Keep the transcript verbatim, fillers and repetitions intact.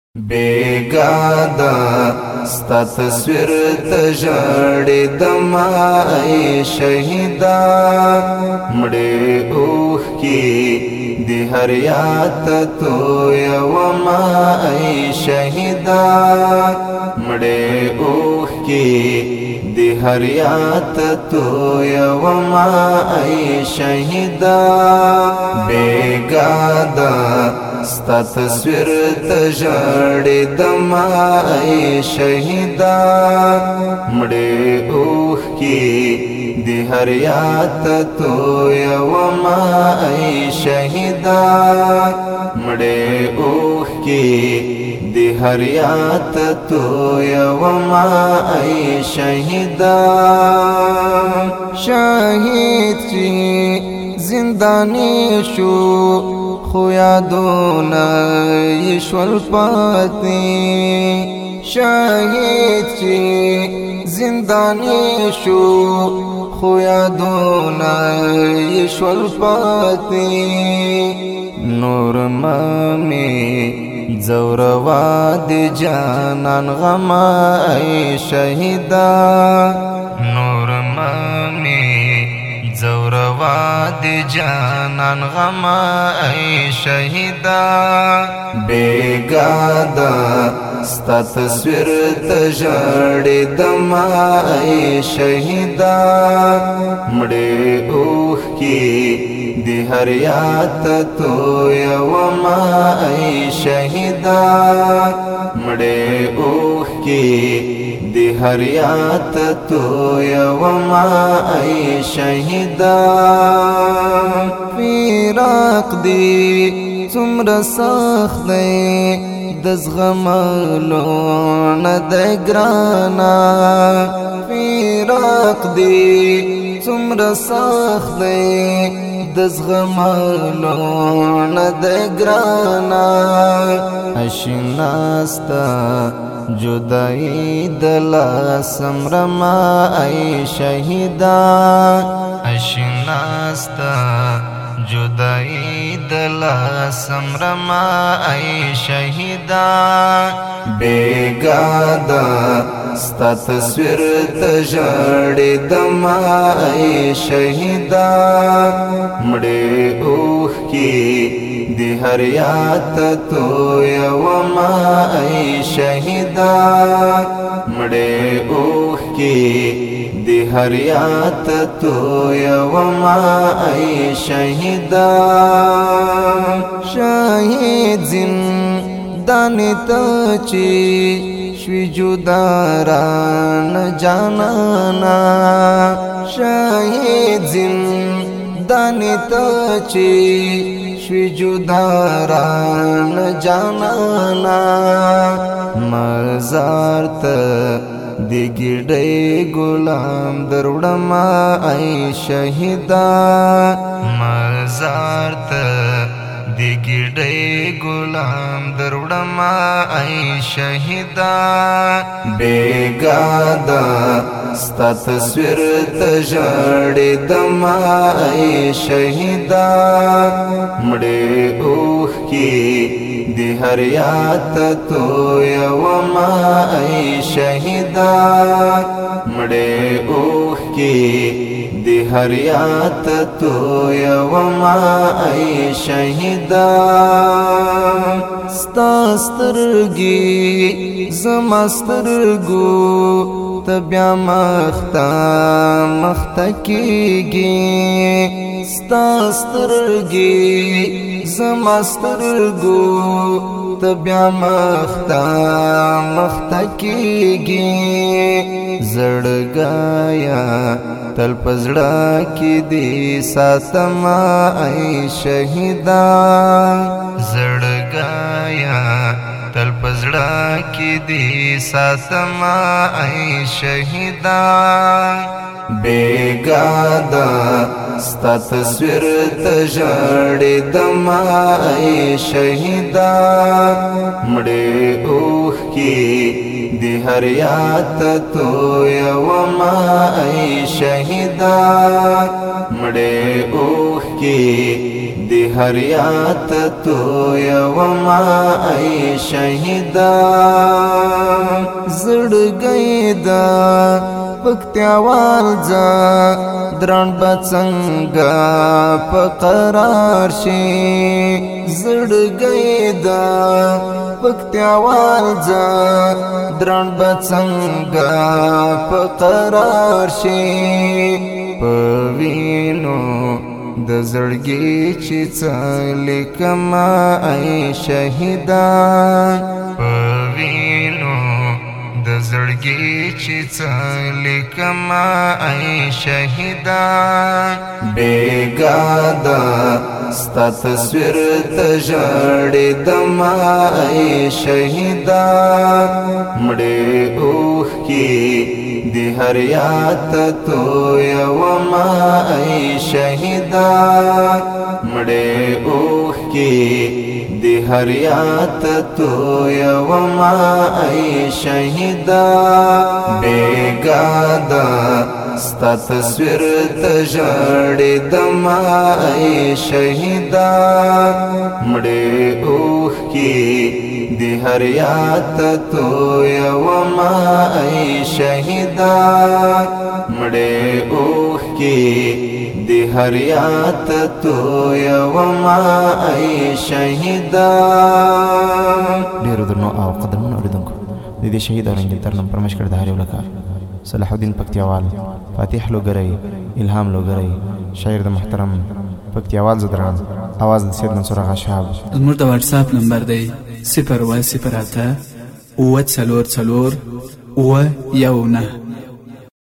بیگادا ستا تصویر تجاڑی دما ای شہیدا مڑے اوخ کی دی ہر یاد تو یوما ای شہیدا مڑے اوخ کی دی ہر یاد تو یوما ای شہیدا بیگادا ستا تصویر تجاڑی دما ای شہیدا مڑے اوخ کی دی ہر یاد تو یوما ای شہیدا مڑے اوخ کی دی ہر یاد تو یوما ای شہیدا شاہد چی زندانی شو خو یادونا یشول پاتی شاہد چی زندانی شو خو یادونا یشول پاتی نور مامی زورواد جانان غما ای شہیدا نور مامی زورواد جانان غما ای شہیدا بیگادا ستا تصویر تجاڑی دما ای شہیدا مڑے اوخ کی دی ہر یاد تو یوما ای شہیدا مڑے اوخ کی دی ہر یاد تو یوما ای شہیدا فراق دی څومره سخت دی د زغملو نه دی ګرانه فراق دی څومره سخت دی د زغملو نه دی ګرانه اشنا ستا جدائی دلا سمرما ای شہیدا اشناستا جدائی دلا سمرما ای شہیدا بیگادا ستا تصویر تجاڑی دما ای شہیدا مڑے اوخ کی دی ہر یاد تو یوما ای شہیدا مڑے اوخ کی دی ہر یاد تو یوما ای شہیدا شاہد زندانی تا چی شوی جداران جانانا شاہد زندانی تا چی شوی جداران جانانا مزار تا دی گیڑی غلام دروڑما ای شہیدا مزار تا دی گیڑی غلام دروڑما ای شہیدا بیگادا ستا تصویر تجاڑی دما ای شہیدا مڑے اوخ کی دی ہر یاد تو یوما ای شہیدا مڑے اوخ کی دی ہر یاد تو یوما ای شہیدا ستا سترگی زما سترگو تبیا مختا مختا کیگی ستا سترگی زما سترگو تبیا مختا مختا کیگی زڑگایا تل پزڑا کی دی ساتما ای شہیدا زڑگایا تل پزڑا کی دی ساتما ای شہیدا بیگادا ستا تصویر تجاڑی دما ای شہیدا مڑے اوخ کی دی ہر یاد تو یوما ای شہیدا مڑے اوخ کی دی هر یاد تو یوما ای شهیدا زړګی دا پکتیاوال ځا درن بڅنګا په قرار شي زړګی دا پکتیاوال ځا درن بڅنګا په قرار شي په وینو د زړګي چې څلې کما ای شهیدا په وینو د زړګي چې څلې کما ای شهیدا بیګا دا ستا تصویر ته ژړې دما ای شهیدا مړې اوښکې دی هر یاد تو یوما ای شهیدا مړې اوښکې دی هر یاد تو یوما ای شهیدا بیګا دا ستا تصویر ته ژړې دما ای شهیدا مړې اوښکې دی هر یاد تو یوما ای شهیدا مړې اوښکې دی هر یاد تو یوما ای شهیدا. ډیرو درنو او قدرمنو اوریدونکو د دې شهید او رنګین ترنم پرمش کړ د هر یو لکار صلاح الدین پکتیاوال فاتح لوګری الهام لوګری شاعر د محترم پکتیاوال زدران आवाज د سید منصور آغا شهاب. زموږ د واتس اپ نمبر دی صفر اوه صفر اته اوه څلور څلور اوه یو نه.